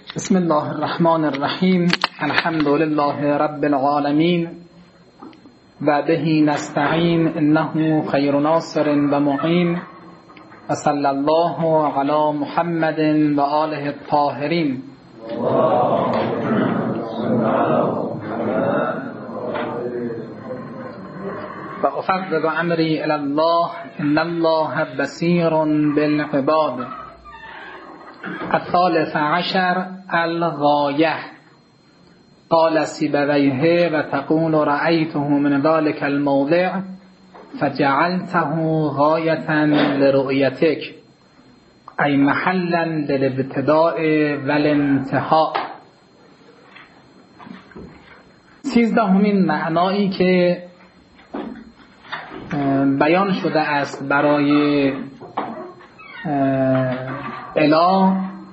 بسم الله الرحمن الرحیم. الحمد لله رب العالمین و به نستعین انه خیر ناصر و معین و صلی الله علی محمد و آله الطاهرین. و افوض امری الی الله ان الله بصیر بالعباد. الثالث عشر الغایه. قال سیبویه و تقول رأیته من ذلك الموضع فجعلته غایة لرؤیتک ای محلا للابتداء والانتهاء. 13مین معنایی که بیان شده است برای الا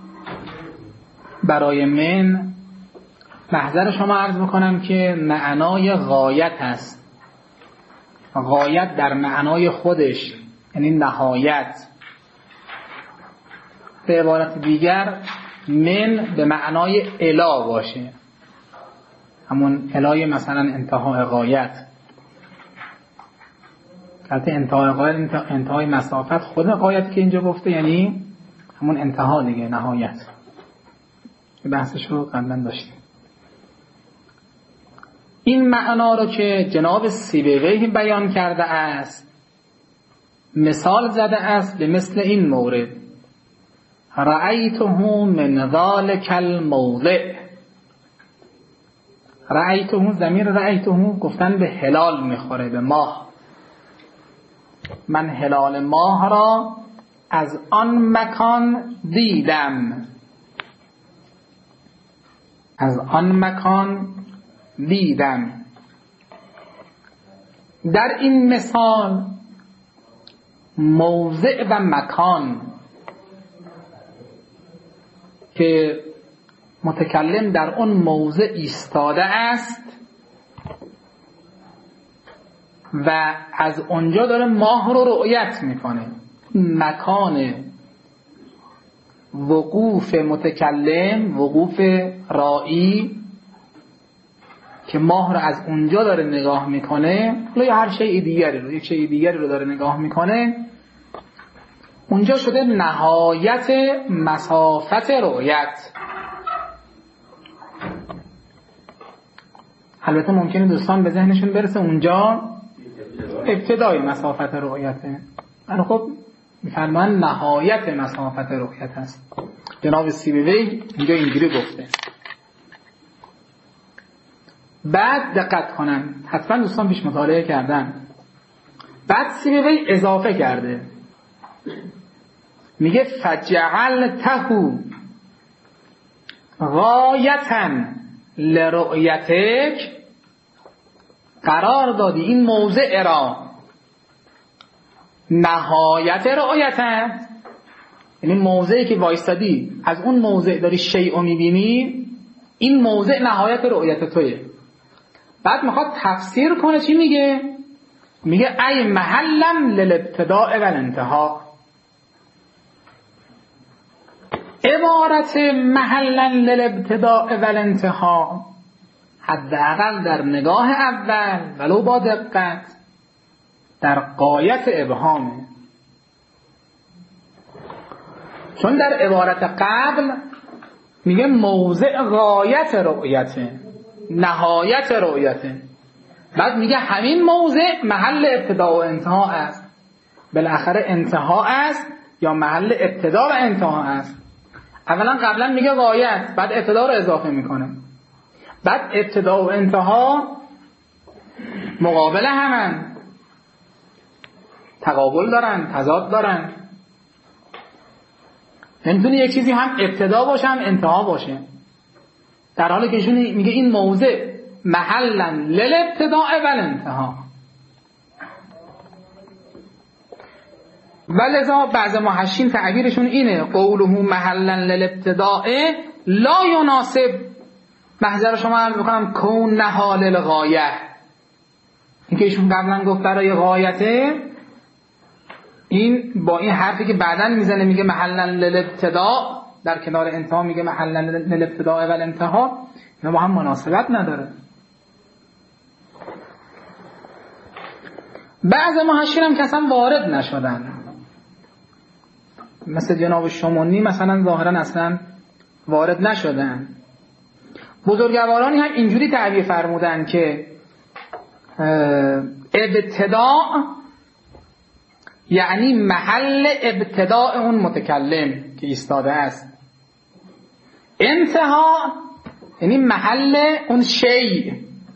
برای من، محضر شما عرض بکنم که معنای غایت است. غایت در معنای خودش یعنی نهایت. به عبارت دیگر من به معنای الا باشه، همون الای مثلا انتهای غایت. البته انتهای غایت انتهای مسافت، خود غایت که اینجا گفته یعنی همون انتها دیگه، نهایت. بحثش رو قبلا داشتیم. این معنا رو که جناب سیبویه بیان کرده است، مثال زده است به مثل این مورد: رأیته من ذلك الموضع. رأیته، ضمیر رأیته گفتن به هلال میخوره، به ماه. من هلال ماه را از آن مکان دیدم. از آن مکان دیدم. در این مثال موضع و مکان که متکلم در اون موضع ایستاده است و از اونجا داره ماه رو رؤیت میکنه. مکان وقوف متکلم، وقوف رائی که ماه رو از اونجا داره نگاه میکنه، یا هر شیء دیگری رو، یک شیء دیگری رو داره نگاه میکنه، اونجا شده نهایت مسافت رؤیت. البته ممکنه دوستان به ذهنشون برسه اونجا ابتدای مسافت رؤیته، اما خب میفرمان نهایت مسافت رؤیت هست. جناب سیبویه اینجا اینجوری گفته. بعد دقت کنن، حتما دوستان پیش مطالعه کردن. بعد سیبویه اضافه کرده، میگه فجعلته غایة لرؤیتک. قرار دادی این موضع را نهایت رؤیتت، یعنی موضعی که وایستادی از اون موضع داری شیء میبینی، این موضع نهایت رؤیت تویه. بعد میخواد تفسیر کنه، چی میگه؟ میگه ای محلا للابتداء والانتهاء. عبارت محلا للابتداء والانتهاء حداقل در نگاه اول ولو با دقت در غایت ابهامه، چون در عبارت قبل میگه موضع غایت رؤیته، نهایت رؤیته. بعد میگه همین موضع محل ابتدا و انتها است. بالاخره انتها است یا محل ابتدا و انتها است. اولا قبلا میگه غایت، بعد ابتدا رو اضافه میکنه. بعد ابتدا و انتها مقابل همن، تقابل دارن، تضاد دارن. نمیتونه یک چیزی هم ابتدا باشه هم انتها باشه، در حالی که ایشون میگه این موضع محلا للابتداء والانتها. ولذا بعض محشین تعبیرشون اینه: قوله محلا للابتداء لا یناسب. محضر شما عرض بکنم کونها للغایه. این که ایشون قبلا گفت برای غایته، این با این حرفی که بعداً میزنه میگه محلا للابتداء در کنار انتها میگه محل الابتداء و الانتها، اینا با هم مناسبت نداره. بعض محشین هم که اصلا وارد نشدن، مثل جناب شمونی مثلا ظاهرا اصلا وارد نشدن. بزرگوارانی هم اینجوری تعبیر فرمودن که ابتداء یعنی محل ابتداء اون متکلم که ایستاده است، انتها یعنی محل اون شیء.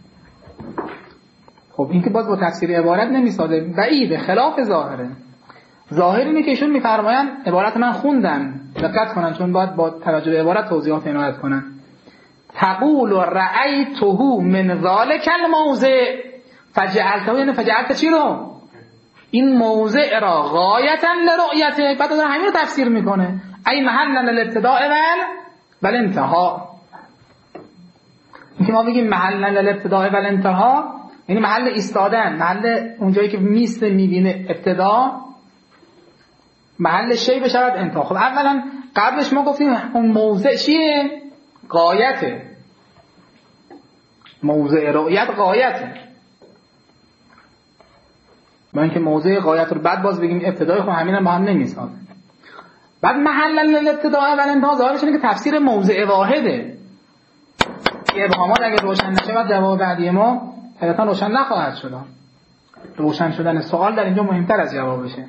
خب این که باز با تفسیر عبارت نمیساده، بعیده، خلاف ظاهره. ظاهر اینه که ایشون میفرمایند، عبارت من خوندم دقت کنن چون باید با توجه به عبارت توضیحات عنایت کنن. تقول رأیته من ذلک الموضع فجعلته، یعنی فجعلت چی رو؟ این موضع را غایتا لرؤیته. بعد داره همین رو تفسیر میکنه، ای محل الابتداء و الانتها. این که ما بگیم محل الابتداء و الانتها یعنی محل ایستادن، محل اونجایی که میسته میبینه ابتدا، محل شی بشود انتها. خب اولا قبلش ما گفتیم اون موضع چیه؟ غایته. موضع رؤیت غایته. با اینکه موضع غایت رو بعد باز بگیم ابتدای، خب همین هم با هم نمیسازه. بعد محل الابتداء و الانتها ظاهرش اینه که تفسیر موضع واحده. که ابهامات اگه روشن نشه بعد جواب بعدی ما حقیقتا روشن نخواهد شد. روشن شدن سوال در اینجا مهمتر از جوابشه.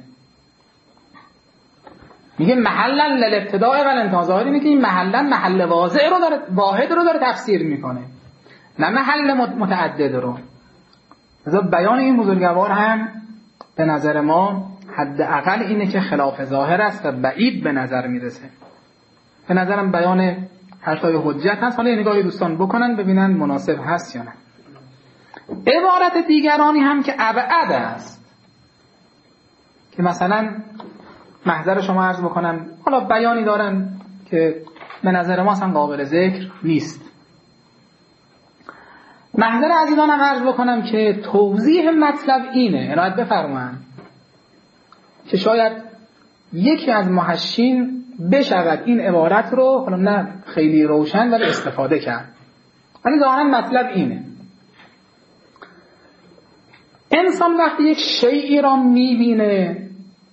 میگه محل الابتداء و الانتها، ظاهر اینه که این محل واحد رو داره تفسیر میکنه، نه محل متعدد رو. لذا بیان این بزرگوار هم به نظر ما حداقل اینه که خلاف ظاهر است و بعید به نظر میرسه. به نظرم بیان حرفای حجت هست. حالا نگاهی دوستان بکنن ببینن مناسب هست یا نه. عبارت دیگرانی هم که ابعد است، که مثلا محضر شما عرض بکنم، حالا بیانی دارن که به نظر ما اصلا قابل ذکر نیست. محضر عزیزانم عرض بکنم که توضیح مطلب اینه، عنایت بفرمایند، که شاید یکی از محشین بشود این عبارت رو حالا نه خیلی روشن ولی استفاده کرد. ولی ظاهرا مطلب اینه: انسان وقتی یک شیئی را میبینه،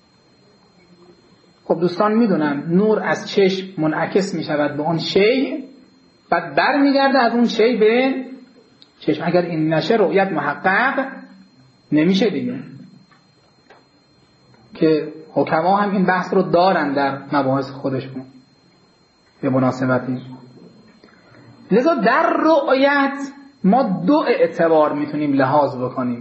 خب دوستان میدونن نور از چشم منعکس میشود به اون شیء، بعد بر میگرده از اون شیء به چشم. اگر این نشه رؤیت محقق نمیشه دیگه، که حکما هم این بحث رو دارن در مباحث خودشون به مناسبتی. لذا در رؤیت ما دو اعتبار میتونیم لحاظ بکنیم.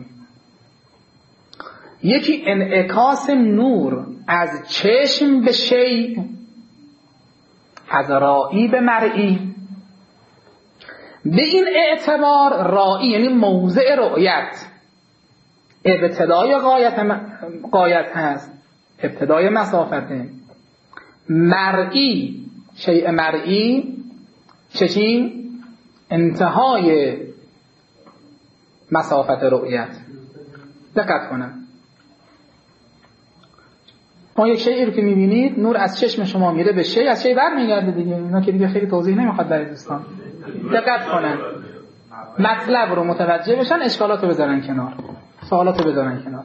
یکی انعکاس نور از چشم به شیء، از رائی به مرئی. به این اعتبار رائی یعنی موضع رؤیت ابتدای غایت هست، ابتدای مسافته. مرئی، شیء مرئی چی؟ انتهای مسافت رؤیت. دقت کنم، ما یک شیئی رو که میبینید نور از چشم شما میره به شیء، از شیء بر میگرده دیگه. اینا که دیگه خیلی توضیح نمیخواد برای دوستان. دقت کنن، مطلب رو متوجه بشن، اشکالات رو بذارن کنار، سوالات رو بذارن کنار.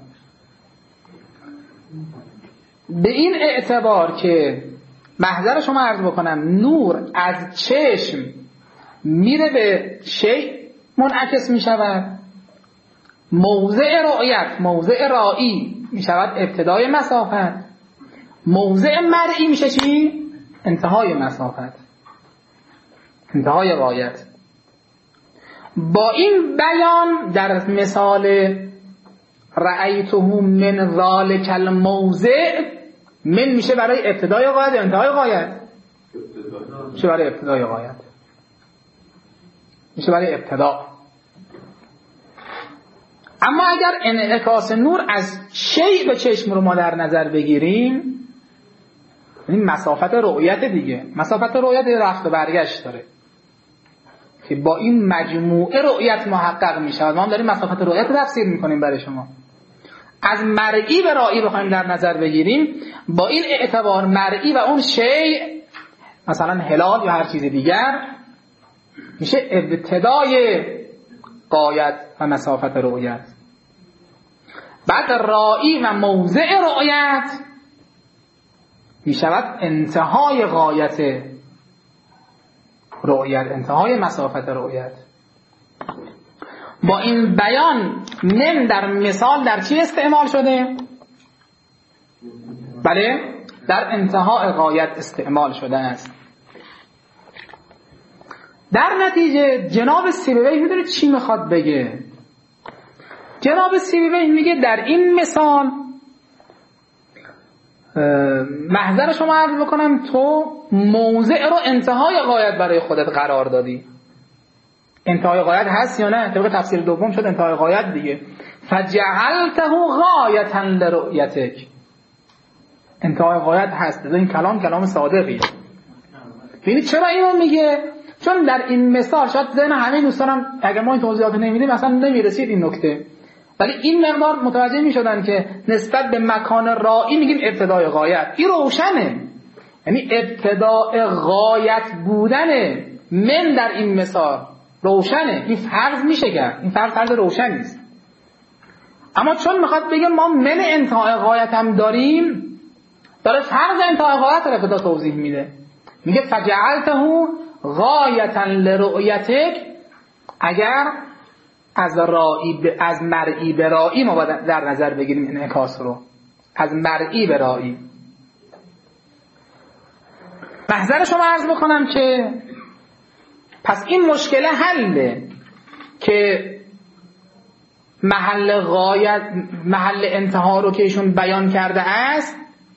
به این اعتبار که محضر شما عرض بکنم نور از چشم میره به شیء منعکس میشود، موضع رؤیت، موضع رائی میشود ابتدای مسافت، موضع مرئی میشه چی؟ انتهای مسافت، انتهای غایت. با این بیان در مثال رأیته من ذلک الموضع، من میشه برای ابتدای غایت، انتهای غایت میشه برای ابتدای غایت، میشه برای ابتدا. اما اگر انعکاس نور از شیء به چشم رو ما در نظر بگیریم، این مسافت رؤیت دیگه، مسافت رؤیت رفت و برگشت داره که با این مجموعه رؤیت محقق میشه. ما هم داریم مسافت رؤیت رو تفسیر میکنیم برای شما. از مرئی به رائی بخوایم در نظر بگیریم، با این اعتبار مرئی و اون شیء مثلا هلال یا هر چیز دیگر، میشه ابتدای غایت و مسافت رؤیت. بعد رائی و موضع رؤیت میشود انتهای غایت رؤیت، انتهای مسافت رؤیت. با این بیان من در مثال در چی استعمال شده؟ بله، در انتهای غایت استعمال شده است. در نتیجه جناب سیبوی میدونه چی میخواد بگه؟ جناب سیبوی میگه در این مثال محضر شما عرض بکنم تو موضع رو انتهای غایت برای خودت قرار دادی. انتهای غایت هست یا نه؟ طبق تفسیر دوم شد انتهای غایت دیگه. فجعلته غایتا لرؤیتک، انتهای غایت هست. این کلام صادقیه. ببینید چرا اینو میگه؟ چون در این مثال شاید ذهن همه دوستانم اگر ما این توضیحات نمیدیم اصلا نمیرسید این نکته، ولی این مقدار متوجه میشدن که نسبت به مکان رائی میگیم ابتدای غایت. این روشنه، یعنی ابتدای غایت بودن من در این مثال روشنه. این فرض میشه کرد، این فرض روشنی است. اما چون میخواد بگه ما من انتهای غایت هم داریم، داره فرض انتهای غایت رو ابتدا توضیح میده. میگه فجعلته غایتا لرؤیتک، اگر از مرئی به رائی ما در نظر بگیریم انعکاس رو، از مرئی به رائی. محضر شما عرض بکنم که پس این مشکل حله که محل غایت، محل انتها رو که ایشون بیان کرده است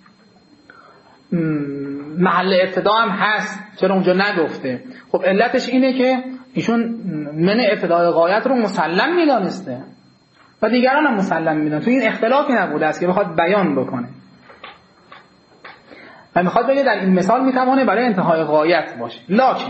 محل ابتدا هم هست، چرا اونجا نگفته؟ خب علتش اینه که ایشون من ابتدای غایت رو مسلم میدانسته و دیگران هم مسلم میدانن، تو این اختلافی نبوده است که بخواد بیان بکنه و میخواد بگه در این مثال میتوانه برای انتهای غایت باشه. لکن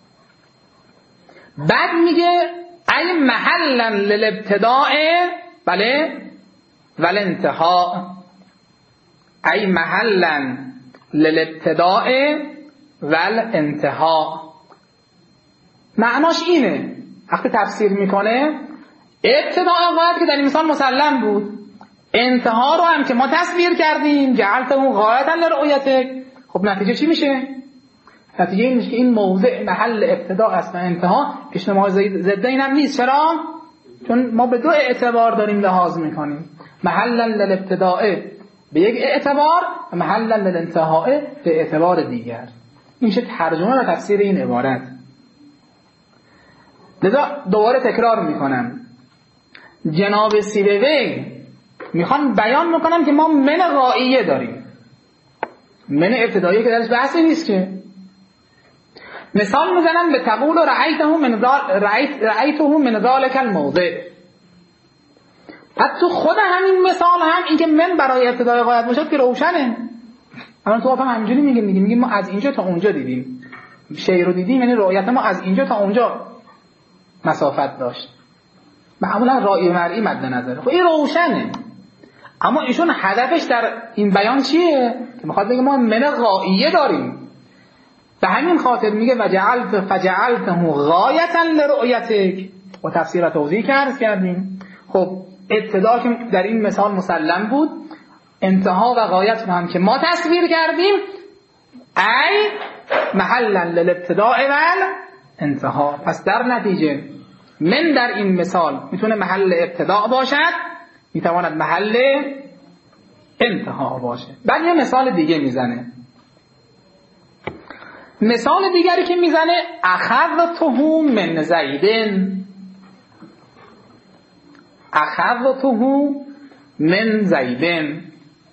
بعد میگه ای محلا للابتداء بله ول انتها، ای محلا للابتداء ول انتها. معناش اینه وقتی تفسیر میکنه ابتداء غایت که در این مثال مسلم بود، انتها رو هم که ما تصویر کردیم جعلته غایتا لرؤیتک. خب نتیجه چی میشه؟ نتیجه این میشه که این موضع محل ابتدا است و انتها اجتماع ضد این هم نیست. چرا؟ چون ما به دو اعتبار داریم لحاظ میکنیم، محلا للابتداء به یک اعتبار و محلا للانتهاء به اعتبار دیگر. این میشه ترجمه و تفسیر این عبارت. لذا دوباره تکرار میکنم، جناب سیبوی میخوان بیان میکنم که ما من غائیه داریم، من ابتدایی که درش بحثی نیست که. مثال میزنم به تقول رأیته من ذلک الموضع. حتی خود همین مثال هم این که من برای ابتدای غایت باشد که روشنه. اما تو هم همینجوری میگیم ما از اینجا تا اونجا دیدیم، شی رو دیدیم، یعنی رؤیت ما از اینجا تا اونجا مسافت داشت. معمولا رأی مرئی مد نظره. خب این روشنه. اما ایشون هدفش در این بیان چیه؟ که میخواد بگه ما من غائیه داریم. به همین خاطر میگه فجعلته غایتا لرؤیتک و تفسیر و توضیح کردیم. خب ابتدا که در این مثال مسلم بود، انتها و غایت رو هم که ما تصویر کردیم، ای محلا للابتداء و انتها. پس در نتیجه من در این مثال میتونه محل ابتدا باشد، میتواند محل انتها باشه. بعد یه مثال دیگه میزنه. مثال دیگری که میزنه اخذته من زیدن، اخذته من زیدن.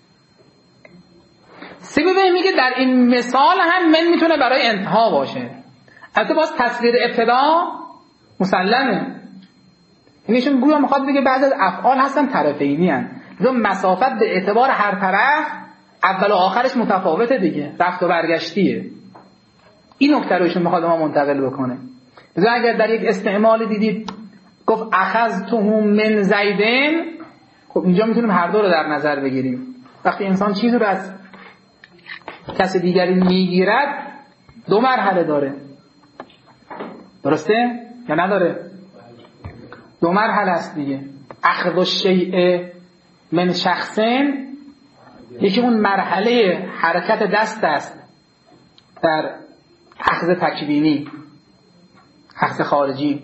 سیبوی میگه در این مثال هم من میتونه برای انتها باشه. البته باز تصویر ابتدا مسلمه. اینشون گویا میخواد بگه بعضی از افعال هستن طرفینی هستن، لذا مسافت به اعتبار هر طرف اول و آخرش متفاوته دیگه، رفت و برگشتیه. این نکته رو ایشون میخواد ما منتقل بکنه. لذا اگر در یک استعمال دیدید گفت اخذته من زیدن، خب اینجا میتونیم هر دو رو در نظر بگیریم. وقتی انسان چیزی رو از کسی دیگری میگیرد 2 مرحله داره، درسته یا نداره؟ 2 مرحله است دیگه. اخذ الشیء من شخصین، یکی اون مرحله حرکت دست است در اخذ تکوینی، اخذ خارجی،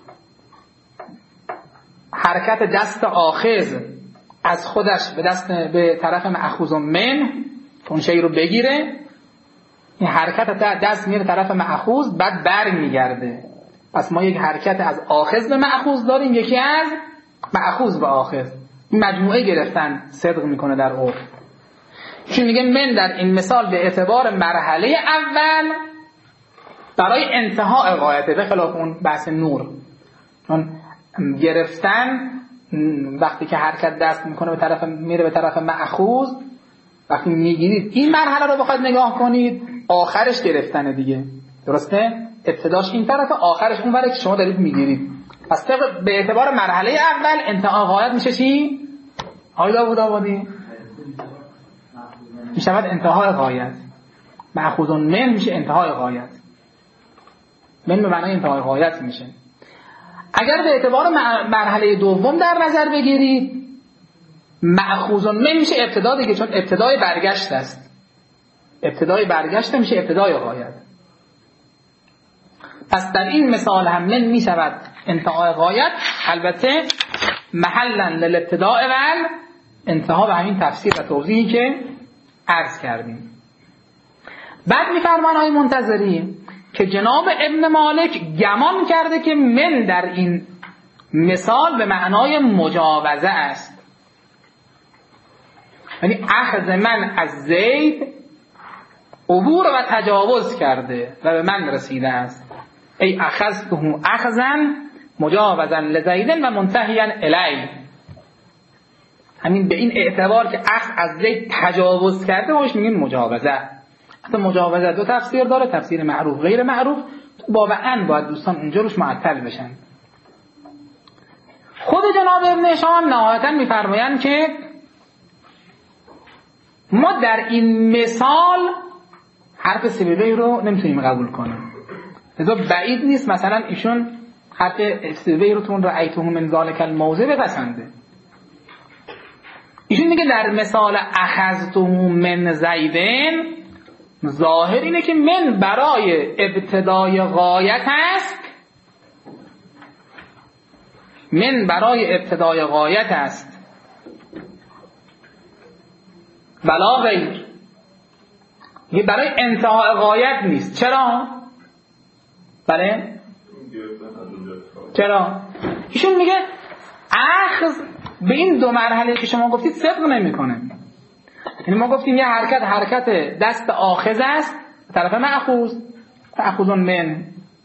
حرکت دست آخذ از خودش به طرف مأخوذ من، اون شی رو بگیره، این حرکت دست میره طرف مأخوذ، بعد بر میگرده. پس ما یک حرکت از آخذ به مأخوذ داریم، یکی از مأخوذ به آخذ. این مجموعه گرفتن صدق میکنه در عرف. چون میگه من در این مثال به اعتبار مرحله اول برای انتهای غایته، به خلاف اون بحث نور. چون گرفتن وقتی که حرکت دست میکنه میره به طرف مأخوذ، وقتی میگیرید این مرحله رو بخواید نگاه کنید، آخرش گرفتنه دیگه، درسته؟ ابتداش این طرف، آخرش اون وره که شما دارید میگیرید. پس به اعتبار مرحله اول انتهای غایت میشه چی؟ آقای داوود آبادی میشود انتهای غایت. مأخوذ من میشه انتهای غایت. من به معنای انتهای غایت میشه. اگر به اعتبار مرحله دوم در نظر بگیرید، مأخوذ من میشه ابتدا دیگه، چون ابتدای برگشت است. ابتدای برگشت میشه ابتدای غایت. پس در این مثال هم من میشود انتهای غایت، البته محلا للابتداء و انتها، به همین تفسیر و توضیحی که عرض کردیم. بعد میفرمان آقای منتظری که جناب ابن مالک گمان کرده که من در این مثال به معنای مجاوزه است، یعنی اخذ من از زید عبور و تجاوز کرده و به من رسیده است. ای اخذته اخذا مجاوزا لزیدن و منتهیا الی. همین به این اعتبار که اخذ از زید تجاوز کرده بهش میگن مجاوزه. حتی مجاوزه 2 تفسیر داره، تفسیر معروف غیر معروف. واقعا باید دوستان اونجا روش معطل بشن. خود جناب ابن هشام نهایتا میفرمایند که ما در این مثال حرف سیبوی رو نمیتونیم قبول کنیم. لذا بعید نیست مثلا ایشون حرف سیبوی رو تون رأیته من ذالک الموضع بپسنده. ایشون میگه در مثال اخذته من زیدن، ظاهر اینه که من برای ابتدای غایت است، من برای ابتدای غایت است ولا غیر، یه برای انتهای غایت نیست. چرا؟ بله؟ چرا؟ ایشون میگه اخذ به این 2 مرحله که شما گفتید صدق نمیکنه. یعنی ما گفتیم یه حرکت دست آخذ است طرف مأخوذ من،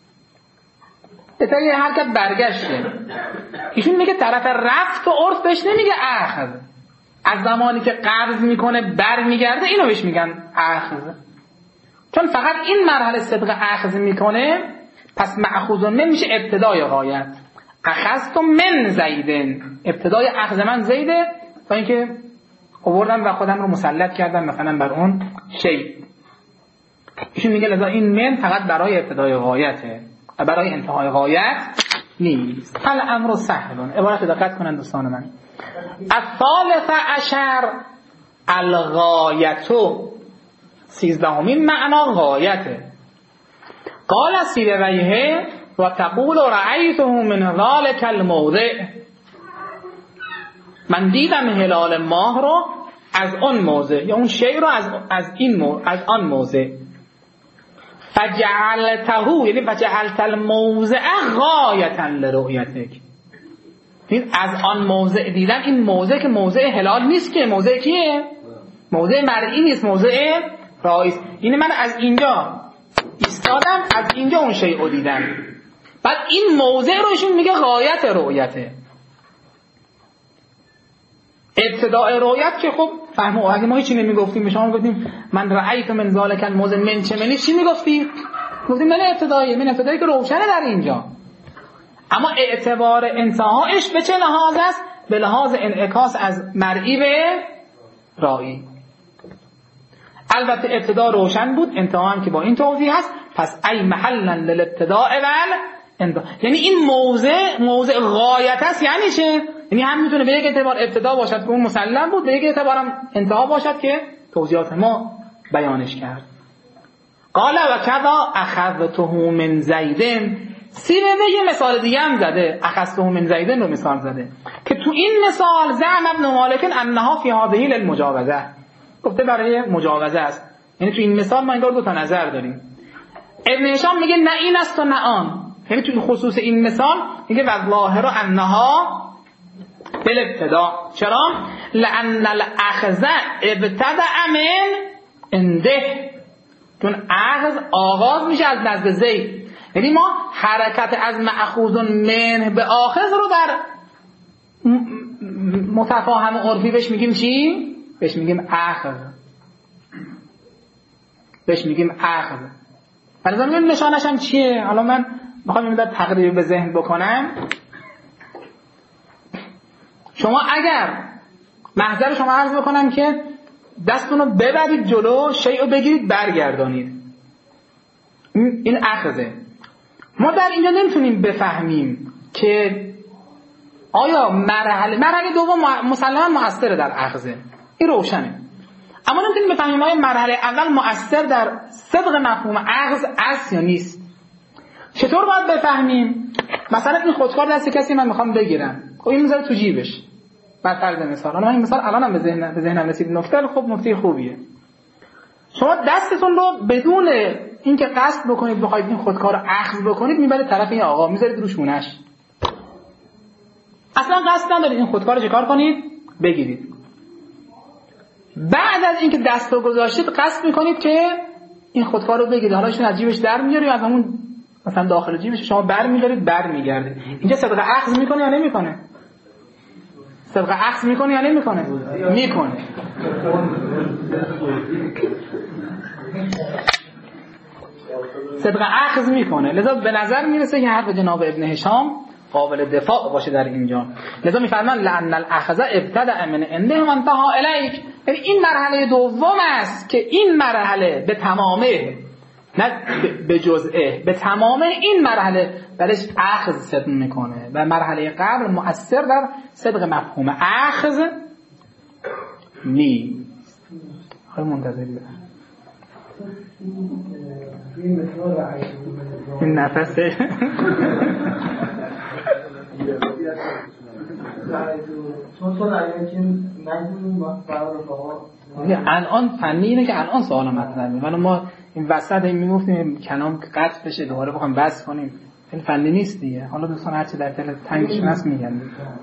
یه حرکت برگشته. ایشون میگه طرف رفت و عرف بهش نمیگه اخذ، از زمانی که قبض میکنه بر میگرده اینو بهش میگن اخذ. چون فقط این مرحله صدق اخذ میکنه، پس مأخوذ من میشه ابتدای غایت. اخذت من زیدن، ابتدای اخذ من زیده، تا اینکه آوردم و خودم رو مسلط کردم مثلا بر اون شی. ایشون میگه لذا این من فقط برای ابتدای غایته و برای انتهای غایت نیست. الامر سهل. عبارت دقت کنن دوستان من. الثالث عشر الغایتو، 13مین معنا غایته. قال سیبویه و تقول رأیته من ذلك الموضع، من دیدم هلال ماه رو از آن موضع، یا اون شی رو از آن موضع. فجعلته، یعنی فجعلت الموضع غایتا لرؤیتک. از آن موضع دیدن، این موضع که موضع هلال نیست، که موضع کیه؟ موضع مرئی نیست، موضع رئیس. یعنی من از اینجا ایستادم، از اینجا اون شی رو دیدم. بعد این موضع رو ایشون میگه غایت رؤیته. ابتداء رؤیت که خب فهمو، اگه ما هیچی نمیگفتیم، به شما گفتیم من رأیت من ذالک الموضع من چه منی، چی میگفتیم؟ گفتیم من ابتدایی که روشنه در اینجا. اما اعتبار انتهایش به چه لحاظ است؟ به لحاظ انعکاس از مرئی به رایی. البته ابتدا روشن بود، انتها هم که با این توضیح هست، پس ای محلا للابتداء یعنی این موضع غایت است. یعنی چه؟ یعنی هم میتونه به یک اعتبار ابتدا باشد که اون مسلم بود، به یک اعتبار هم انتها باشد که توضیحات ما بیانش کرد. قال و کذا اخذته من زید. سیبوی یه مثال دیگه هم زده، اخذته من زید رو مثال زده که تو این مثال زعم ابن مالک انها فی هذه للمجاوزه، گفته برای مجاوزه است. یعنی تو این مثال ما انگار دو تا نظر داریم. ابن هشام میگه نه این است و نه آن، یعنی تو خصوص این مثال میگه والظاهر انها بالابتدا. چرا؟ لان الاخذ ابتدأ من عنده، چون اخذ آغاز میشه از نزد زید. یعنی ما حرکت از مأخوذ منه به آخذ رو در متفاهم عرفی بهش میگیم چی؟ بهش میگیم اخذ. بهش میگیم اخذ. مثلا این نشانش هم چیه؟ حالا من میخوام این مدت تقریب به ذهن بکنم. شما اگر محضر شما عرض بکنم که دستون رو ببرید جلو، شیء رو بگیرید برگردانید، این اخذه. ما در اینجا نمیتونیم بفهمیم که آیا مرحله دوم مسلماً مؤثر در اخذه، این روشنه، اما نمیتونیم بفهمیم آیا مرحله اول مؤثر در صدق مفهوم اخذ است یا نیست. چطور باید بفهمیم؟ مثلا این خودکار دست کسی من میخوام بگیرم، خب این میذاره تو جیبش، بر فرض مثال. من این مثال الانم به ذهنم رسید، نکته خب نکته خوبیه. شما دستتون رو بدون اینکه قصد بکنید بخواید این خودکار رو اخذ بکنید میبرید طرف این آقا، میذارید رو شونش، اصلا قصد ندارید این خودکار رو چیکار کنید؟ بگیرید. بعد از اینکه دست رو گذاشتید قصد میکنید که این خودکار رو بگیرید، حالا ایشون از جیبش در میاره یا از همون مثلا داخل جیبش شما برمی‌دارید برمیگرده. اینجا صدق اخذ میکنه یا نمیکنه؟ صدق اخذ میکنه یا نمیکنه؟ میکنه. صدق اخذ میکنه. لذا به نظر میرسه که حرف جناب ابن هشام قابل دفاع باشه در اینجا. لذا میفرمان لعن الاخذ ابتدأ من عنده و انتهى الیک. یعنی این مرحله دوم است که این مرحله به تمامه، نه به جزئه، به تمامه این مرحله درش اخذ صدق میکنه و مرحله قبل مؤثر در صدق مفهوم اخذ نیست. خیلی منتظری این نفسه الان فنی اینه که الان سوال مطرح میشه، ولی ما این وسط این میگفتیم کلام قطع بشه دوباره بخوام بس کنیم، این فنی نیست دیگه. حالا دوستان هرچی در دل تنگشون هست میگن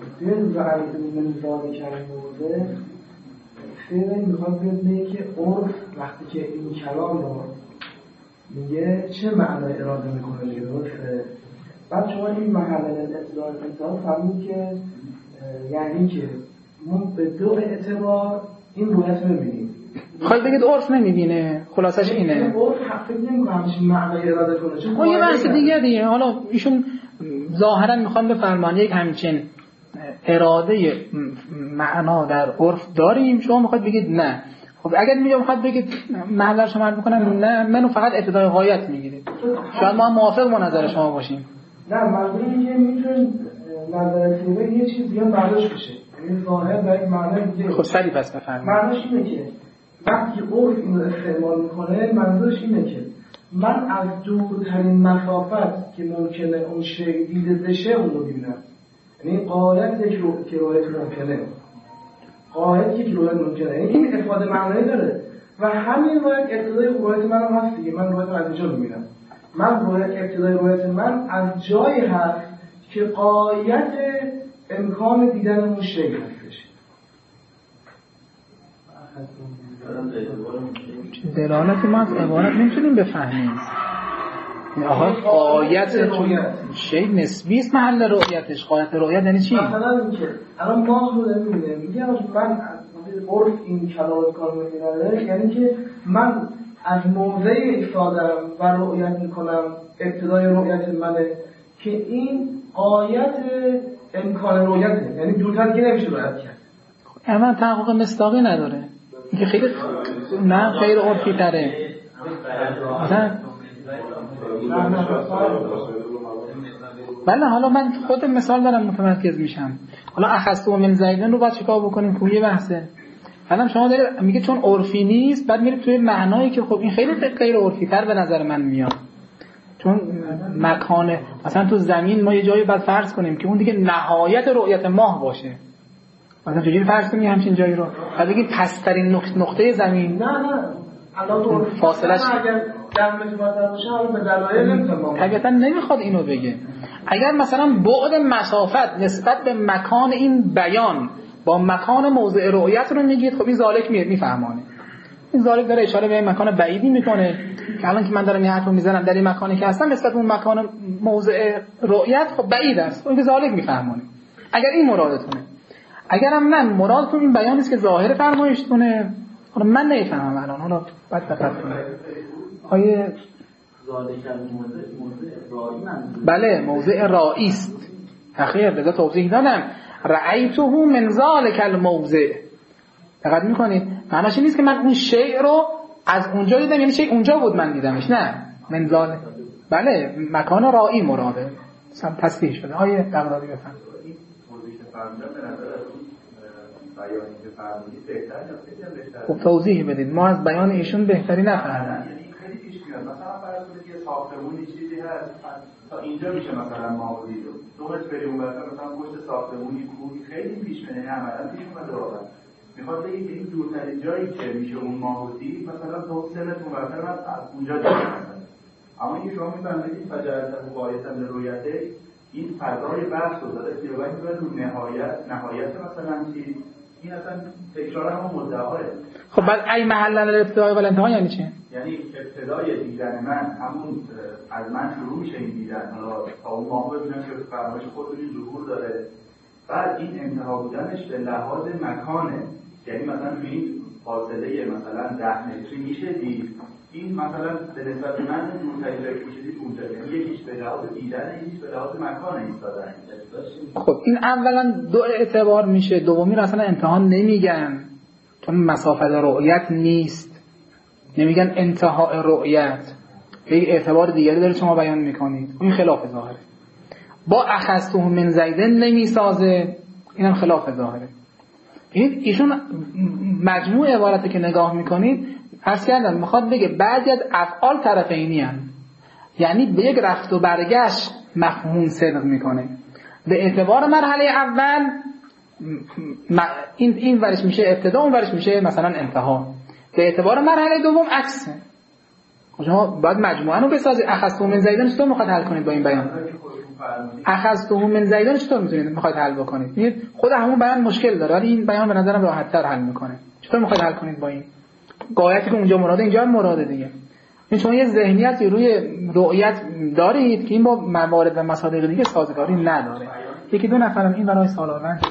خیلی میخواد ببینه که عرف وقتی که این کلام رو میگه چه معنی اراده میکنه دیگه. درسته؟ بعد شما این محله اطلاع انتها فهمید که یعنی که ما به دو اعتبار این رویت میبینیم. خواهید بگید عرف نمیبینه، خلاصش اینه عرف فکر نمیکنه همچین معنی اراده کنه، چون یه بحث دیگه. حالا ایشون ظاهرا میخوان بفرمان یک همچین اراده معنا در عرف داریم، شما میخواید بگید نه. خب اگر میخواید بگید محضر شما عرض بکنم نه، منو فقط ابتدای غایت میگیرید، شاید ما موافق با نظر شما باشیم. نه منظور اینه که میتونید نظر تیمه یه چیز دیگه برداشت بشه، یعنی ظاهر در این معنی دیگه. خب سری پس بفرمایید. معنیش اینه که وقتی عرف اینو استعمال میکنه منظورش اینه که من از دورترین مسافت که ممکنه اون شی دیده بشه اون رو ببینم. یعنی قاعدت که روایت ممکنه، قاعدت که روایت ممکنه، یعنی این افاده معنی داره و همین روایت ابتدای روایت من هم هست دیگه. من روایت رو از اینجا میبینم، من روایت ابتدای روایت من از جایی هست که قاعدت امکان دیدن اون شی هستش. دلالتی ما از عبارت نمیتونیم بفهمیم. آها قایت شی نسبی است محل رؤیتش. قایت رؤیت یعنی چی؟ مثلا اینکه الان ما رو نمی‌بینیم، میگم من عرف این کلام کار می‌کنه، یعنی که من از موضع ایستادم و رؤیت می‌کنم، ابتدای رؤیت منه که این قایت امکان رؤیته، یعنی دورتر که نمیشه رؤیت کرد. اما تحقق مصداقی نداره، اینکه خیلی نه غیر عرفی تره. مثلا بله حالا من خود مثال دارم متمرکز میشم. حالا اخذتم من زیدن رو باید چیکار بکنیم که یه بحثه. الان شما دارید میگه چون عرفی نیست بعد میرید توی معنایی که خب این خیلی غیر عرفی تر به نظر من میاد. چون مکان مثلا تو زمین ما یه جایی بعد فرض کنیم که اون دیگه نهایت رؤیت ماه باشه. مثلا چجوری فرض کنیم همچین جایی رو؟ بعد بگیم پسترین نقطه زمین. نه الان فاصله‌اش اگر جمع باشه حالا به دلایل نمیتونم. طبیعتا نمیخواد اینو بگه. اگر مثلا بعد مسافت نسبت به مکان این بیان با مکان موضع رؤیت رو میگید، خب این ذالک میفهمانه. این ذالک داره اشاره به مکان بعیدی میکنه که الان که من دارم این حرفو میزنم در این مکانی که هستم نسبت به اون مکان موضع رؤیت خب بعید است. اون که ذالک میفهمانه. اگر این مرادتونه. اگر هم نه مرادتون این بیانی است که ظاهر فرمایشتونه، حالا من نمیفهمم الان، حالا بعد دقت کنید. آیه بله موضع رائی است. اخیر بذار توضیح دادم رأیته من ذلک الموضع. دقت میکنید معناش این نیست که من اون شیء رو از اونجا دیدم، یعنی شیء اونجا بود من دیدمش، نه من ذلک. بله مکان رائی مراده. سم تصحیح شده. آیه بغدادی بفهم. خب توضیح بدید، ما از بیان ایشون بهتری نفهمیدیم. مثلا فرض کنید یه ساختمونی چیزی هست تا اینجا میشه مثلا ماهی دو متر بریم مثلا پشت ساختمونی کوهی خیلی پیش منه عملا پیش اومده واقعا میخواد بگه که این دورترین جایی که میشه اون ماهی مثلا تا 3 متر اونورتر از اونجا داره. اما این شما میفهمید فجرت قایتا لرؤیته این فضای بحث رو داره که رو نهایت مثلا چی این اصلا تکرار همون مدعاه. خب بعد ای محل الابتداء و الانتها یعنی چی؟ یعنی ابتدای دیدن من همون از من شروع میشه این دیدن، حالا تا اون ماه ببینم که فرمایش خودتون ظهور داره. بعد این انتها بودنش به لحاظ مکانه، یعنی مثلا توی این فاصله مثلا 10 متری میشه دید این مثلا به نسبت من دورترین جایی میشه دید اونجا، یعنی یکیش به لحاظ دیدن یکیش به لحاظ مکانه ایستادن. خب این اولا دو اعتبار میشه، دومی رو اصلا انتها نمیگن چون مسافت رؤیت نیست، نمیگن انتهای رؤیت، یک اعتبار دیگری داره شما بیان میکنید، این خلاف ظاهره. با اخذته من زیدن نمیسازه، اینم خلاف ظاهره. ایشون مجموع عبارتی که نگاه میکنید عرض کردم میخواد بگه بعضی از افعال طرفینی هستند، یعنی به یک رفت و برگشت مفهوم صدق میکنه. به اعتبار مرحله اول این ورش میشه ابتدا، اون ورش میشه مثلا انتها. به اعتبار مرحله دوم عکسه. شما باید مجموعه رو بسازید. اخذته من زیدن چطور میخواد حل کنید با این بیان؟ اخذته من زیدن چطور میخواید حل بکنید؟ میگید خود همون بیان مشکل داره ولی این بیان به نظرم راحت‌تر حل میکنه. چطور میخواید حل کنید با این؟ غایتی که اونجا مراده اینجا هم مراده دیگه. این شما یه ذهنیتی روی رؤیت دارید که این با موارد و مصادیق دیگه سازگاری نداره. یکی دو نفرم این برای سالارن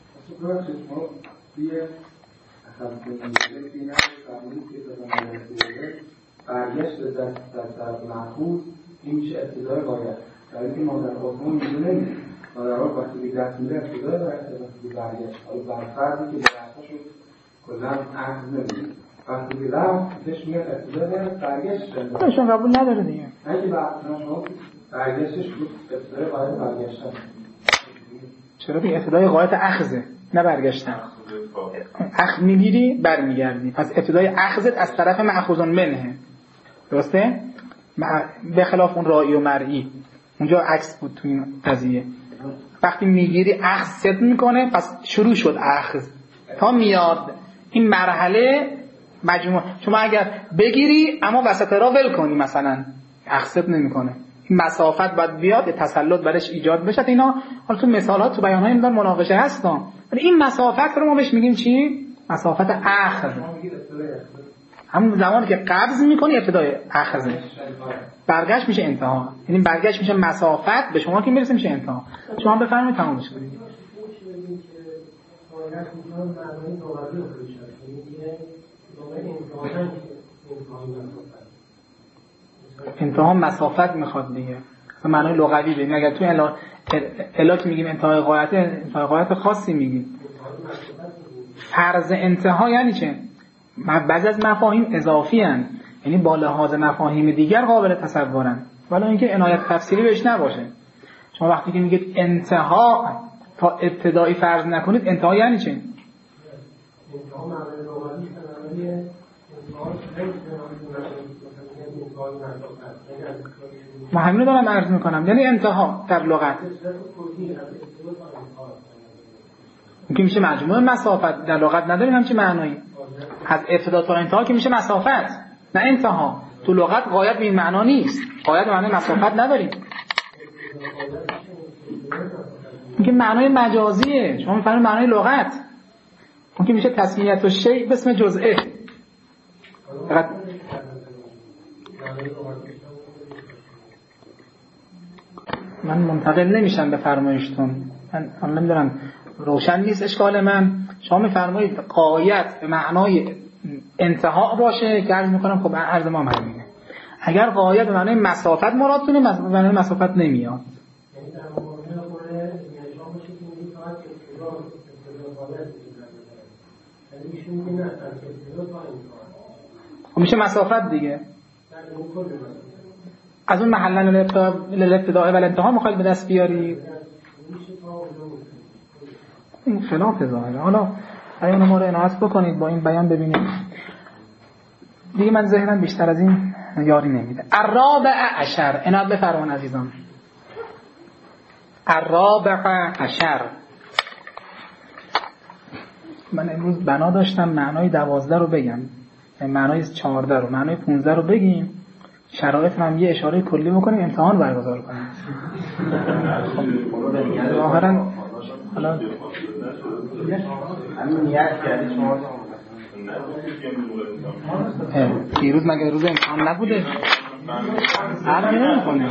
برگشت به طرف محفوظ این میشه ابتدای غایت. در اینکه ما در آسمان میدونیم مادرها وقتی به دست میده ابتدای وقتی برگشت برفردی که برگشتشون کلا عقل نمیدونیم وقتی که رفتش میاد ابتدای برگشت ایشون قبول نداره دیگه. اگه شما برگشتش بود ابتدای غایت برگشتن. چرا دیگه ابتدای غایت اخذه نه برگشتن. اخذ میگیری برمیگردی، پس ابتدای اخذت از طرف مأخوذ منه، درسته؟ به خلاف اون رائی و مرئی اونجا عکس بود تو این قضیه. وقتی میگیری اخذ صدق میکنه پس شروع شد اخذ تا میاد این مرحله مجموع. شما اگر بگیری اما وسط را ول کنی مثلا اخذ صدق نمیکنه، این مسافت باید بیاد تسلط برش ایجاد بشه. اینا حالا تو مثالات تو بیان‌های این مناقشه هستن، ولی این مسافت رو ما بهش میگیم چی؟ مسافت اخذ. همون زمانی که قبض میکنی ابتدای اخذه، برگشت میشه انتها، یعنی برگشت میشه مسافت به شما که میرسه میشه انتها. شما بفرمایید تمامش کنید. انتها مسافت میخواد دیگه، معنای لغوی ببین. اگر تو الا که میگیم انتهای غایت خاصی میگیم. فرض انتها یعنی چه؟ بعضی از مفاهیم اضافی هستند، یعنی با لحاظ مفاهیم دیگر قابل تصورن. ولی اینکه عنایت تفسیری بهش نباشه. شما وقتی که میگید انتها تا ابتدایی فرض نکنید، انتها یعنی چه؟ انتها معنی لغوی معنی ما همینو دارم عرض میکنم، یعنی انتها در لغت که میشه مجموع مسافت. در لغت نداریم همچین معنایی. از ابتدا تا انتها که میشه مسافت، نه انتها. تو لغت غایت به این معنا نیست، غایت به معنی مسافت نداریم. این که معنای مجازیه، شما میفهمید معنای لغت. اون که میشه تسمیت الشیء باسم جزئه. من منتقل نمیشم به فرمایشتون، من نمیدونم روشن نیست اشکال من. شما میفرمایید غایت به معنای انتها باشه که عرض میکنم خب عرض ما همینه. اگر غایت به معنای مسافت مراد کنه، به معنای مسافت نمیاد. میشه مسافت دیگه. از اون محلن الابتداء و الانتها میخواید به دست بیاری. این خلاف ظاهره. حالا بیان ما رو عنایت بکنید، با این بیان ببینید دیگه. من ذهنم بیشتر از این یاری نمیده. الرابع عشر، عنایت بفرمایید عزیزان. الرابع عشر، من امروز بنا داشتم معنای 12 رو بگم، معنای 14 رو، معنای 15 رو بگیم، شرایط هم یه اشاره کلی بکنیم، امتحان برگزار کنیم. ظاهرا حالا دیروز مگه روز امتحان نبوده؟ هر نمی‌کنه.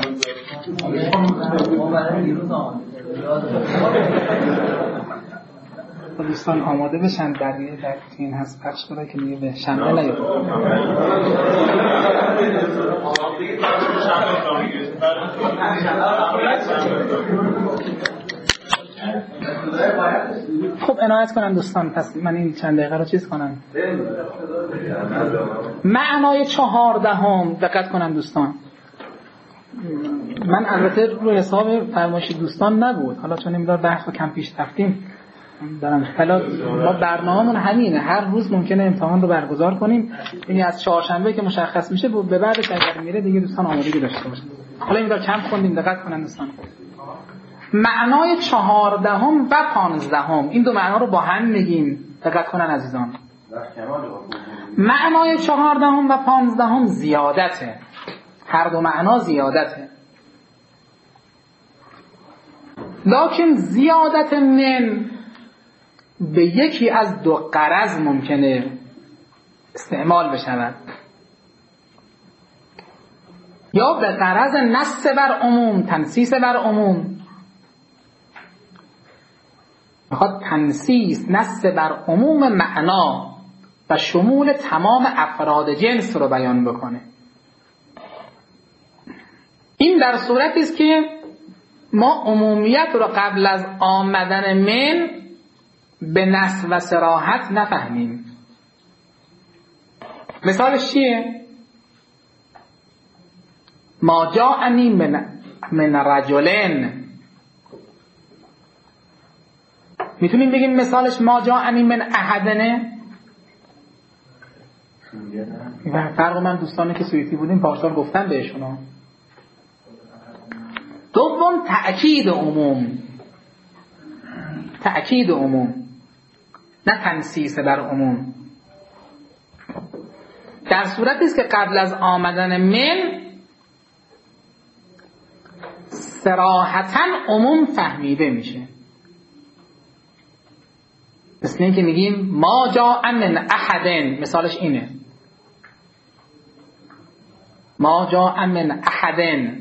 دوستان آماده بشن، بقیه در این هست پخش کنه که میگه به شنبه نیاد. خب عنایت کنن دوستان. پس من این چند دقیقه رو چیز کنم. معنای 14 دقت کنن دوستان. من البته رو حساب فرمایش دوستان نبود، حالا چون نمیدار بحث رو کم پیش رفتیم دارم خلاص. ما برنامه‌مون همینه، هر روز ممکنه امتحان رو برگزار کنیم، یعنی از چهارشنبه که مشخص میشه به بعدش اگر میره دیگه دوستان آمادگی داشته باشن. حالا این رو کم خوندیم، دقت کنن دوستان. معنای 14 و 15 این دو معنا رو با هم میگیم، دقت کنن عزیزان. معنای 14 و 15 زیادته، هر دو معنا زیادته، لکن زیادت من به یکی از دو غرض ممکنه استعمال بشود، یا به غرض نص بر عموم، تنصیص بر عموم. میخواد تنصیص، نص بر عموم معنا و شمول تمام افراد جنس رو بیان بکنه. این در صورتی است که ما عمومیت رو قبل از آمدن من به نص و صراحت نفهمیم. مثالش چیه؟ ما جاءنی من رجلین. میتونیم بگیم مثالش ما جاءنی من احدنه؟ فرق من دوستانی که سوئیسی بودیم پارسال گفتم بهشون. دوم تأکید عموم، تأکید عموم نه تنصیص بر عموم. در صورتی است که قبل از آمدن من صراحتاً عموم فهمیده میشه. مثل این که میگیم ما جاء من احدن، مثالش اینه ما جاء من احدن.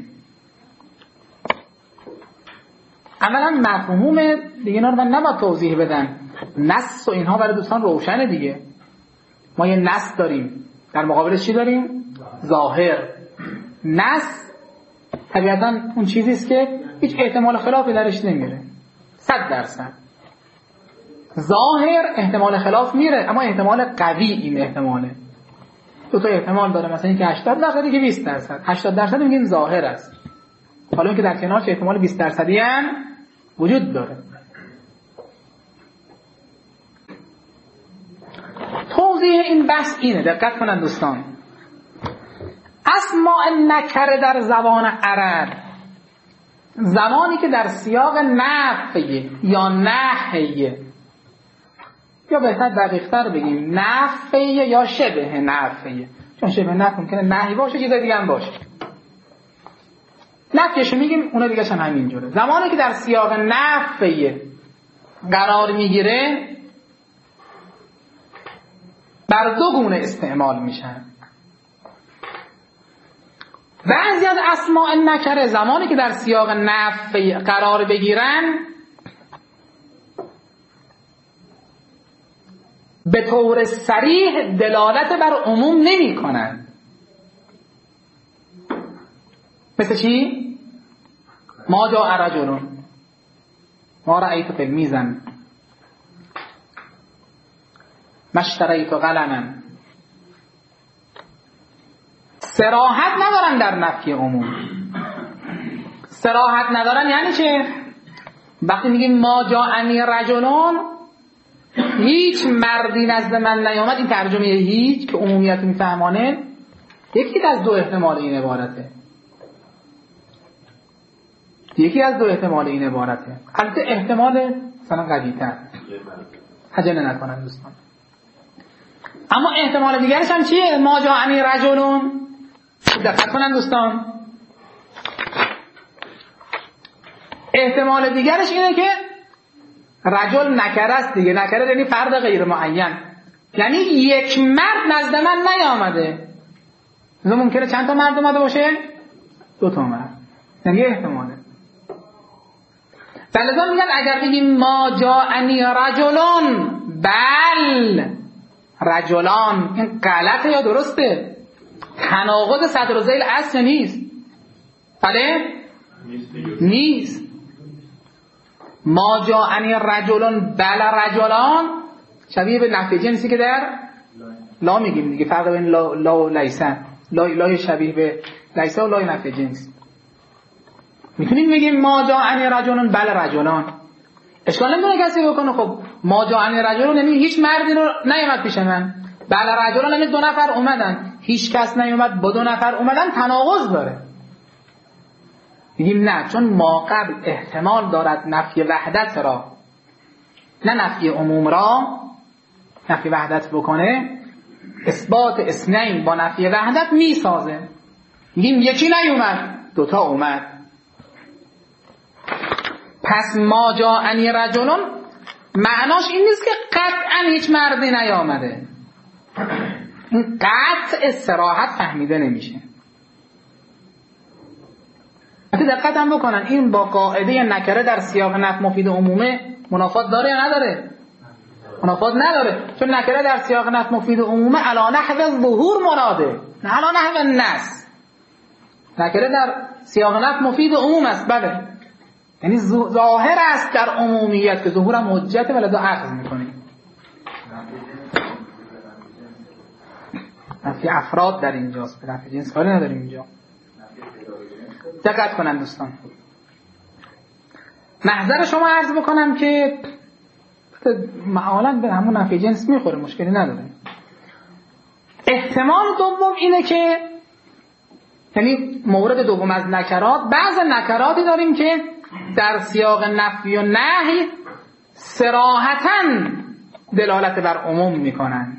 عملا مفهوم دیگه اینا رو من نباید توضیح بدم، نص و اینها برای دوستان روشنه دیگه. ما یه نص داریم، در مقابلش چی داریم؟ ظاهر. نص طبیعتاً اون چیزیست که هیچ احتمال خلافی درش نمیره، 100%. ظاهر احتمال خلاف میره، اما احتمال قوی این احتماله. دو تا احتمال داره، مثلا اینکه 80% که 20%. 80% میگیم ظاهر است. حالا اینکه در کنارش احتمال 20% هم وجود داره. توضیح این بحث اینه، دقت کنن دوستان. اسماء نکره در زبان عرب زمانی که در سیاق نفی یا نهی، یا بهتر دقیق‌تر بگیم نفی یا شبه نفی، چون شبه نفی ممکنه نهی باشه چیز دیگه هم باشه، نفیشو میگیم اونا دیگه شن همینجوره. زمانی که در سیاق نفی قرار میگیره بر دو گونه استعمال میشن. بعضی از اسماء نکره زمانی که در سیاق نفی قرار بگیرن به طور صریح دلالت بر عموم نمی کنن. مثل چی؟ ما جاء رجل، ما رأیت فی المیزان، ما اشتریت قلما. صراحت ندارن در نفی عموم. صراحت ندارن یعنی چه؟ وقتی میگیم ما جاءنی رجلون، هیچ مردی نزد من نیامد، این ترجمه هیچ که عمومیت میفهمانه، یکی از دو احتمال این عبارته. البته احتمال مثلا قوی‌تر، عجله نکنن دوستان. اما احتمال دیگرش هم چیه؟ ما جاءنی رجلون. دقت کنن دوستان. احتمال دیگرش اینه که رجل نکره است دیگه. نکره یعنی فرد غیر معین، یعنی یک مرد نزد من نیامده. مثلا ممکنه چند تا مرد اومده باشه؟ 2 تا مرد. یعنی احتماله. فلذا میگن اگر بگیم ما جاءنی رجلون، بل رجلان، این غلطه یا درسته؟ تناقض صدر و ذیل اصل نیست. بله؟ نیست. ما جاءنی رجلون بل رجلان شبیه به نفی جنسی که در لا میگیم دیگه. فرق بین لا و لیسه، لا شبیه به لیسه و لای نفی جنس. میتونیم بگیم ما جاءنی رجلون بل رجلان، اشکال نمیتونه کسی بکنه. خب ما جاءنی رجلون یعنی هیچ مردی رو نیامد پیش من، بل رجلان یعنی 2 نفر اومدن، هیچ کس نیامد با 2 نفر اومدن، تناقض داره. میگیم نه، چون ما قبل احتمال دارد نفی وحدت را، نه نفی عموم را، نفی وحدت بکنه، اثبات اثنین با نفی وحدت میسازه. میگیم یکی نیومد 2 تا اومد. پس ما جاءنی رجلون معناش این نیست که قطعا هیچ مردی نیامده. این قطع صراحت فهمیده نمیشه. دقت هم بکنن این با قاعده نکره در سیاق نفی مفید عمومه منافات داره یا نداره؟ منافات نداره، چون نکره در سیاق نفی مفید عمومه علی نحو ظهور مراده، نه علی نحو النص. نکره در سیاق نفی مفید عموم است، بله، یعنی ظاهر است در عمومیت که ظهور هم حجت ولذا اخذ میکنیم. نفی افراد در اینجاست، به نفی جنس کاری نداریم اینجا. دقت کنن دوستان. محضر شما عرض بکنم که معالاً به همون نفی جنس میخوره، مشکلی نداره. احتمال دوم اینه که یعنی مورد دوم از نکرات، بعض نکراتی داریم که در سیاق نفی و نهی صراحتاً دلالت بر عموم میکنن.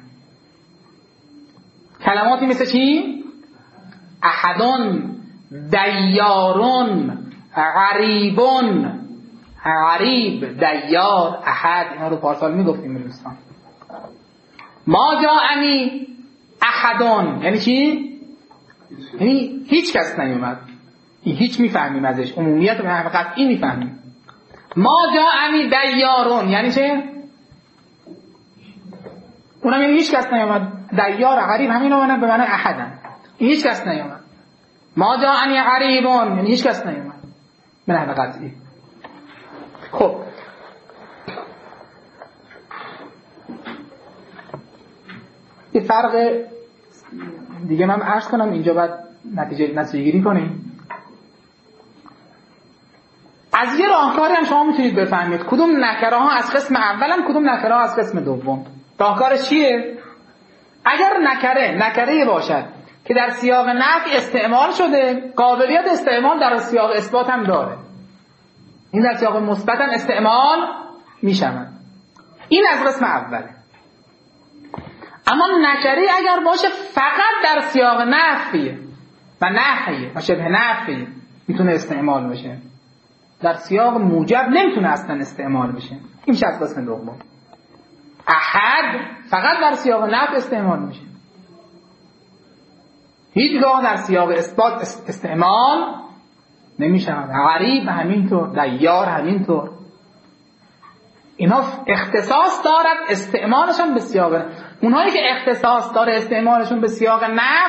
کلماتی مثل چی؟ احدون، دیارون، غریبون. غریب، دیار، احد، اینا رو پارسال میگفتیم دوستان. ما جاءنی احدون یعنی چی؟ یعنی هیچ کس نیومد. این هیچ میفهمیم ازش، عمومیت و قطعی میفهمیم. ما جاءنی دیارون یعنی چه؟ اونم یعنی هیچ کس نیومد. دیار، غریب همین رو به معنی احدن، هیچ کس نیومد. ما جاءنی غریبون یعنی هیچ کس نیومد به نحو قطعی. خب یه فرق دیگه من عرض کنم اینجا باید نتیجه گیری کنیم. از یه راهکاری هم شما میتونید بفهمید کدوم نکره ها از قسم اولن کدوم نکره ها از قسم دوم. راهکارش چیه؟ اگر نکره باشد که در سیاق نفی استعمال شده، قابلیت استعمال در سیاق اثبات هم داره. این در سیاق مثبت هم استعمال میشود. این از قسم اوله. اما نکره اگر باشه فقط در سیاق نفیه و نهیه و شبه نفیه میتونه استعمال بشه. در سیاق موجب نمیتونه اصلا استعمال بشه. این میشه از قسم دوم. احد فقط در سیاق نفی استعمال میشه. هیچگاه در سیاق اثبات استعمال نمیشه. غریب همینطور، دیار همینطور. اینا اختصاص دارد استعمالشون به سیاق نفی. اونهایی که اختصاص داره استعمالشون به سیاق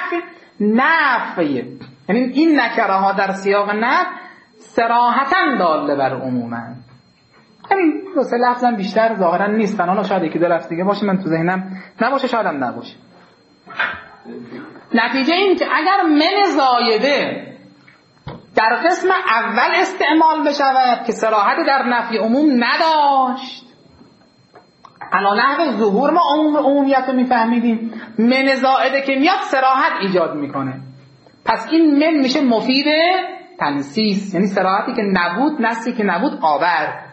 نفیه. یعنی این نکره ها در سیاق نفی صراحتاً داله بر عمومن. همین دو سه لفظم بیشتر ظاهرا نیستن. حالا شاید یکی دو لفظ دیگه باشه من تو ذهنم نباشه، شاید هم نباشه. نتیجه این که اگر من زایده در قسم اول استعمال بشود که صراحت در نفی عموم نداشت، علی نحو ظهور ما عمومیت رو میفهمیدیم، من زائده که میاد صراحت ایجاد میکنه. پس این من میشه مفید تنسیس، یعنی صراحتی که نبود، نسی که نبود آورد.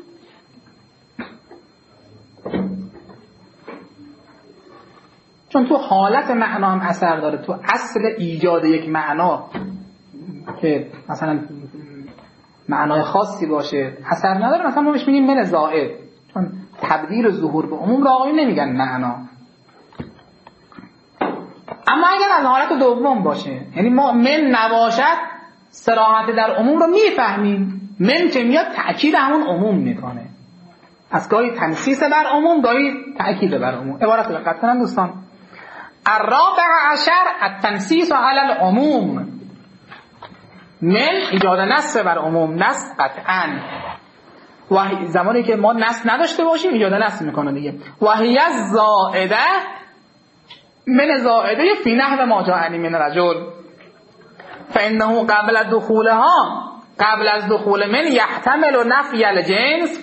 چون تو حالت معنا هم اثر داره. تو اصل ایجاد یک معنا که مثلا معنای خاصی باشه اثر نداره. مثلا ما بهش میگیم من زائد، چون تبدیل و ظهور به عموم را آقایی نمیگن معنا. اما اگر از حالت دوم باشه، یعنی ما من نباشد، صراحت در عموم رو میفهمیم. من که میاد تأکید همون عموم میکنه. از گاهی تنسیس بر عموم، گاهی تأکید بر عموم. عبارت دقت کنن دوستان. الرابع عشر التنسیس علی العموم. من ایجاد نص بر عموم، نص قطعاً. و زمانی که ما نص نداشته باشیم ایجاد نص میکنه دیگه. و هی زائده، من زائده فی نحو ما جاءنی من رجل فانه قبل دخولها، قبل از دخول من یحتمل نفی الجنس.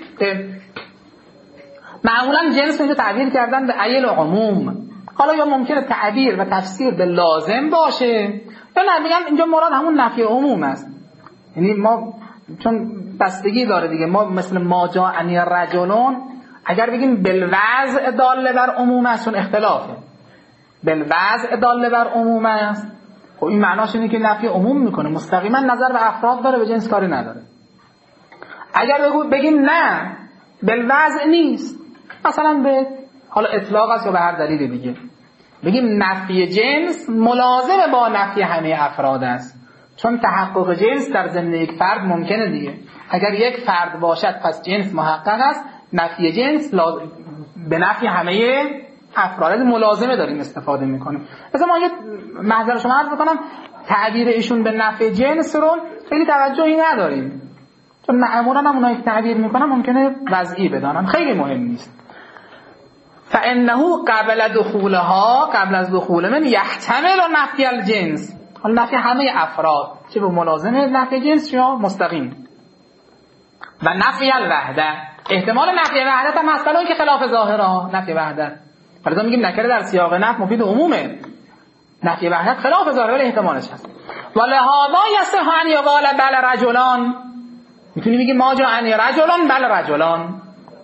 معمولا جنس اینجا تعبیر کردن به عیل عموم. حالا یا ممکنه تعبیر و تفسیر به لازم باشه، یا نه میگن اینجا مراد همون نفی عموم است. یعنی ما چون بستگی داره دیگه، ما مثل ما جاءنی رجلون اگر بگیم بالوضع داله بر عموم است، چون اختلافه، بالوضع داله بر عموم است، خب این معناش اینه که نفی عموم میکنه، مستقیما نظر به افراد داره، به جنس کاری نداره. اگر بگیم نه بالوضع نیست، مثلا به حالا اطلاق است یا به هر دلیل دیگه، بگیم نفی جنس ملازم با نفی همه افراد است، چون تحقق جنس در ضمن یک فرد ممکنه دیگه. اگر یک فرد باشد پس جنس محقق است، نفی جنس به نفی همه افراد ملازمه داریم استفاده میکنیم. مثلا ما یه محضر شما عرض بکنم، تعبیر ایشون به نفی جنس رو خیلی توجهی نداریم، چون معمولا هم اونایی که تعبیر میکنن ممکنه وضعی بدانن، خیلی مهم نیست. فانه قبل دخولها، قبل از دخول من یحتمل نفی الجنس، حالا نفی همه افراد، چه به ملازمه نفی جنس یا مستقیم. و نفی الوحده، احتمال نفی وحدت هم هست، که خلاف ظاهرها نفی وحدت. حالا میگیم نکره در سیاق نفی مفید عمومه، نفی وحدت خلاف ظاهر ولی احتمالش هست. ولهذا یصح ان یقال بل رجلان، میتونی بگی ما جاءنی رجلان بل رجلان،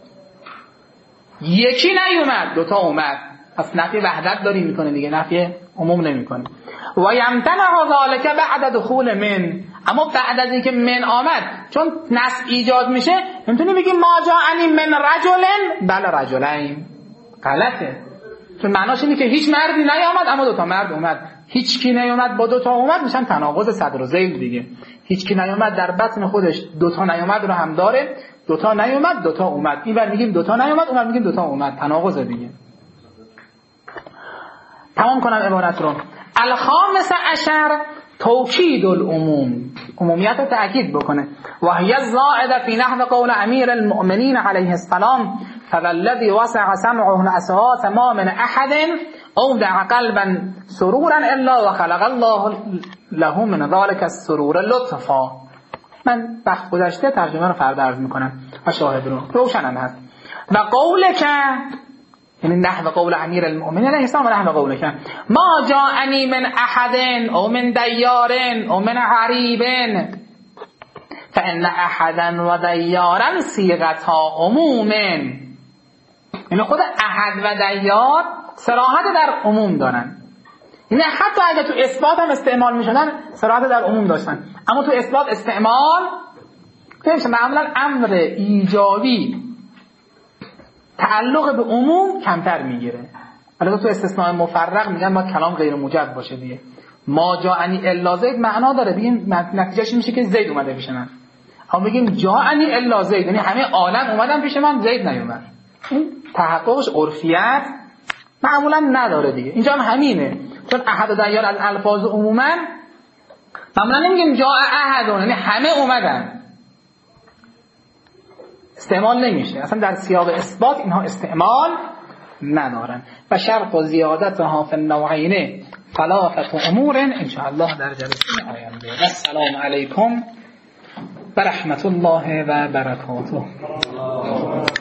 یکی نیومد دوتا اومد، پس نفی وحدت داری میکنه دیگه، نفی عموم نمیکنه. و یمتنع ذلک بعد دخول من، اما بعد از اینکه من آمد چون نصب ایجاد میشه نمیتونی بگی ما جاءنی من رجلن بل رجلین، غلطه، چون معناش اینه که هیچ مردی نیامد اما دوتا مرد اومد. هیچ کی نیامد با دوتا اومد میشن تناقض صدر و ذیل دیگه. هیچ کی نیامد در بطن خودش دوتا نیامد رو هم داره، دوتا نیامد دوتا اومد، این بر میگیم دوتا نیامد اون بر میگیم دوتا اومد، تناقض دیگه. تمام کنم عبارت رو. الخامس عشر توکید العموم، عمومیت رو تأکید بکنه. و هی الزائده فی نحو قول امیر المؤمنین علیه السلام فالذی وسع سمعه الاصوات ما من احد اودع قلبا سرورا الا و خلق الله له من ذلك السرور لطفا. من وقت گذشته ترجمه رو فردا عرض میکنم و شاهد رو روشنم هست. و قولک، یعنی نحو قول امیر المؤمنین علیه السلام، و نحو قولک ما جاءنی من احد او من دیار او من غریب فان احدا و دیارا صیغتا عموم. یعنی خود احد و دیار صراحت در عموم دارن، یعنی حتی اگه تو اثبات هم استعمال میشدن صراحت در عموم داشتن، اما تو اثبات استعمال نمیشه. معمولا امر ایجابی تعلق به عموم کمتر میگیره. البته تو استثناء مفرق میگن باید کلام غیر موجب باشه دیگه. ما جاءنی الا زید معنا داره، بگیم نتیجهش میشه که زید اومده پیش من. اما بگیم جاءنی الا زید یعنی همه عالم اومدن پیش من، زید نیومد. این تحققش عرفیت معمولا نداره دیگه. اینجا هم همینه، چون احد و دیار از الفاظ عموما معمولا نمیگیم جاء احد یعنی همه اومدن، استعمال نمیشه. اصلا در سیاق اثبات اینها استعمال ندارن. و شرط و زیادتها فی النوعین ثلاثه امور ان شاء الله در جلسه آینده. السلام علیکم و رحمت الله و برکاته.